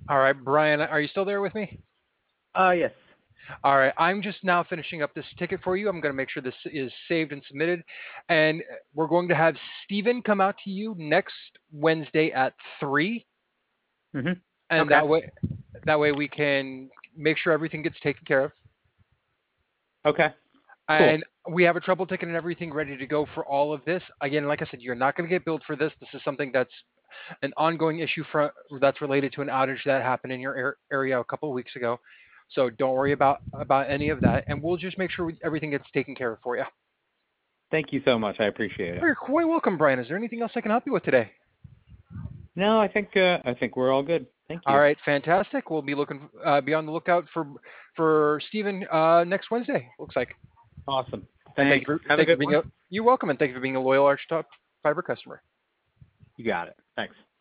All right, Brian, are you still there with me? Yes. All right, I'm just now finishing up this ticket for you. I'm going to make sure this is saved and submitted. And we're going to have Steven come out to you next Wednesday at 3. Hmm. And Okay. that way we can make sure everything gets taken care of. Okay. Cool. And we have a trouble ticket and everything ready to go for all of this. Again, like I said, you're not going to get billed for this. This is something that's an ongoing issue that's related to an outage that happened in your area a couple of weeks ago. So don't worry about any of that, and we'll just make sure everything gets taken care of for you. Thank you so much. I appreciate it. You're quite welcome, Brian. Is there anything else I can help you with today? No, I think we're all good. Thank All you. right, fantastic. We'll be on the lookout for Stephen next Wednesday. Looks like. Awesome. And Thanks. Have a thank you for good being one. a you're welcome, and thank you for being a loyal Archtop Fiber customer. You got it. Thanks.